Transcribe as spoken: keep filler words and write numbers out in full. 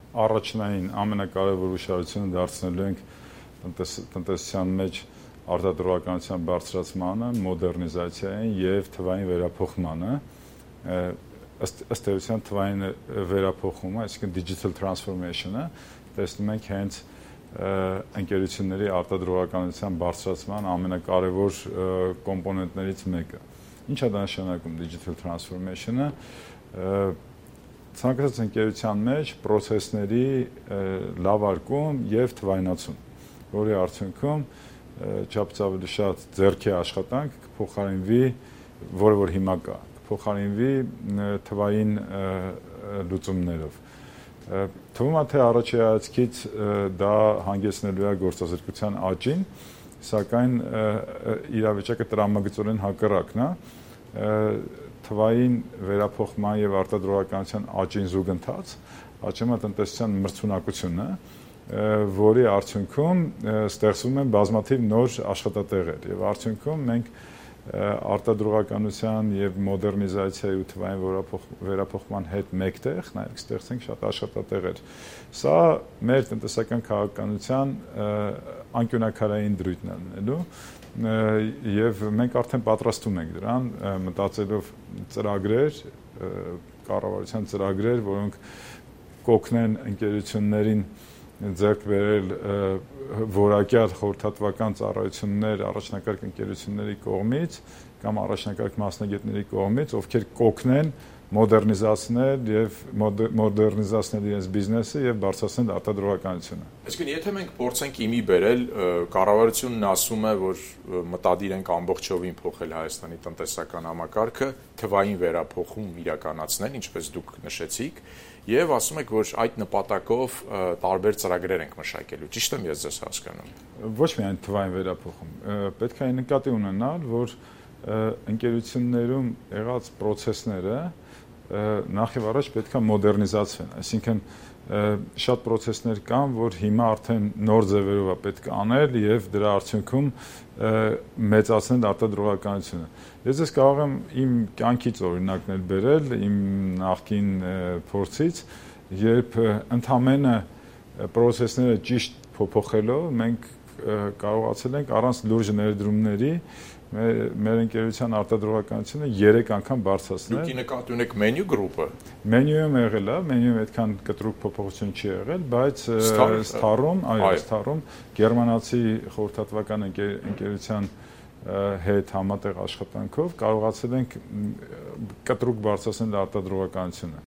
առաջնային ամենակարևոր ուշադրությունը դարձնելու ենք տնտեսության մեջ արտադրողականության բարձրացմանը, մոդեռնիզացիային եւ թվային վերափոխմանը, ըստ էության թվային վերափոխումը, այսինքն digital transformation-ը, տեսնում ենք հենց ընկերությունների արտադրողականության բարձրացման ամենակարևոր կոմպոնենտներից մեկը։ Ինչ է դա նշանակում digital transformation-ը, ցանկացած ընկերության մեջ process-ների լավարկում եւ թվայնացում, որի արդյունքում չափից ավելի շատ ձեռքի աշխատանք կփոխարինվի, որը որ հիմա կա, կփոխարինվի թվային լուծումներով։ Թվում է թե առաջի հայացքից դա հանգեցնելու է գործազրկության աճին, սակայն իրավիճակը տրամագծորեն հակառակն է, թվային վերափոխման եւ արտադրողականության աճին զուգընթաց աճում է տնտեսության մրցունակությունը, որի արդյունքում ստեղծվում են բազմաթիվ նոր աշխատատեղեր եւ արդյունքում մենք արտադրողականության եւ մոդեռնիզացիայի ու թվային վերափոխման հետ մեկտեղ նաեւ կստեղծենք շատ աշխատատեղեր։ Սա մեր տնտեսական քաղաքականության անկյունաքարային դրույթն է լինելու եւ մենք արդեն պատրաստում ենք դրան, մտածելով ծրագրեր, կառավարության ծրագրեր, որոնք կօգնեն ընկերություններին ձեռք բերել որակյալ խորհրդատվական ծառայություններ առաջնակարգ ընկերությունների կողմից կամ առաջնակարգ մասնագետների կողմից, ովքեր կօգնեն մոդեռնիզացնել եւ մոդեռնիզացնել իրենց բիզնեսը եւ բարձրացնել արտադրողականությունը։ Այսինքն, եթե մենք փորձենք իմի բերել, կառավարությունն ասում է, որ մտադիր ենք ամբողջովին փոխել Հայաստանի տնտեսական համակարգը, թվային վերափոխում իրականացնել, ինչպես դուք նշեցիք, եւ ասում եք, որ այդ նպատակով տարբեր ծրագրեր ենք մշակելու։ Ճիշտ եմ ես ձեզ հասկանում։ Ոչ միայն թվային վերափոխում, պետք է նկատի ունենալ, որ ընկերություններում եղած process-ները նախ եւ առաջ պետք է մոդեռնիզացվեն, այսինքն շատ process-ներ կան, որ հիմա արդեն նոր ձևերով է պետք է անել եւ դրա արդյունքում մեծացնել արտադրողականությունը։ Ես ես կարող եմ իմ կյանքից օրինակներ բերել, իմ նախկին փորձից, երբ ընդամենը process-ները ճիշտ փոփոխելով մենք կարողացել ենք առանց լուրջ ներդրումների մեր ընկերության արտադրողականությունը երեք անգամ բարձրացնել։ Դուք նկատի ունեք մենյու գրուպը։ Մենյուում եղել է, մենյուում այդքան կտրուկ փոփոխություն չի եղել, բայց Սթարում, այո, Սթարում գերմանացի խորհրդատվական ընկերության հետ համատեղ աշխատանքով կարողացել ենք կտրուկ բարձրացնել արտադրողականությունը։